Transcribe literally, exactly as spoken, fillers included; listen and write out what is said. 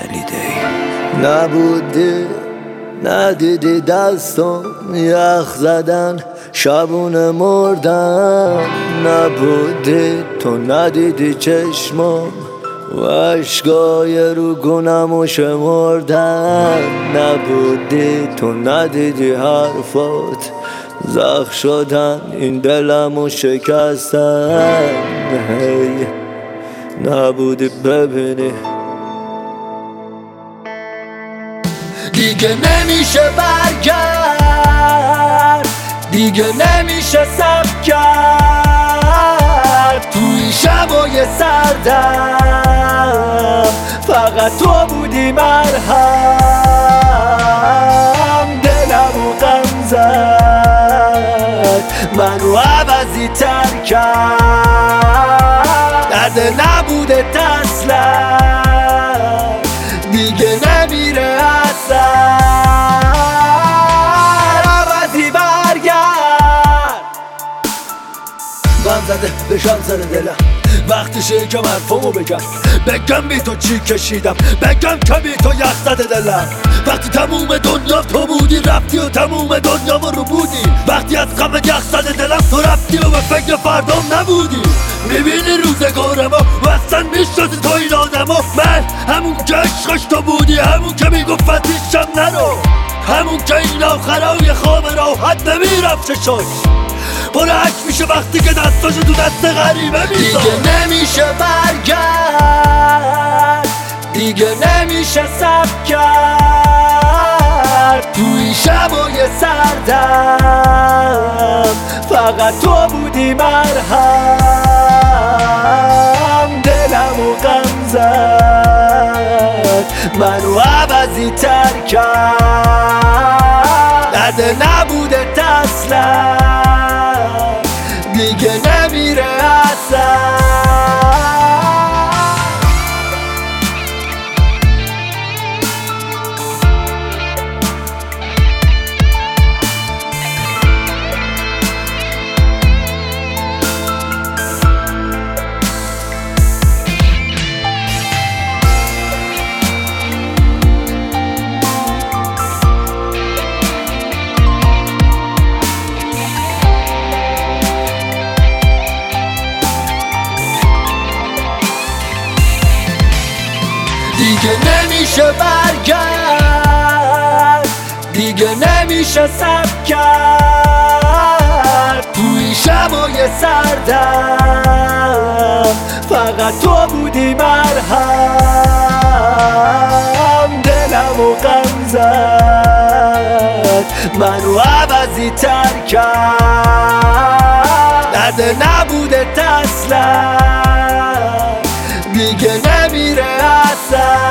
holiday. نبودی ندیدی دستم یخ زدن شبونه مردن، نبودی تو ندیدی چشمم و عشقای رو گونمو شمردن، نبودی تو ندیدی حرفات زخم شدن این دلمو شکستن، هی نبودی ببینی دیگه نمیشه برگرد، دیگه نمیشه صبر کرد توی شبای سردم فقط تو بودی مرهم، دلمو غم زد منو عوضی تر کرد، درد نبوده اصلا دیگه نمیره اصلا، عوضی برگرد. غم زده بشم سر دلم وقتشه که حرفمو بگم، بگم بی تو چی کشیدم، بگم که بی تو یخ زده دلم. وقتی تموم دنیا تو بودی رفتی و تموم دنیا ما رو بودی، وقتی از غم یخ زده دلم تو رفتی و به فکر فردام نبودی. میبینی روزگارمو و اصلا میشناسی تو این آدمو، من همون که عشقش تو بودی، همون که میگفت پیشم نرو، همون که این آخرای خواب راحت نمیرفت چشاش پر عشق میشه وقتی که دستاشو تو دست غریبه میذاره. دیگه نمیشه برگرد، دیگه نمیشه صبر کرد توی شبای سردم فقط تو بودی مرهم، دلمو غم زد منو عوضی تر کرد، درد نبوده اصلا دیگه نمیره اصلا. دیگه نمیشه برگرد، دیگه نمیشه صبر کرد توی شبای سردم فقط تو بودی مرهم، دلمو غم زد منو عوضی تر کرد، درد نبوده اصلا دیگه نمیره اصلا.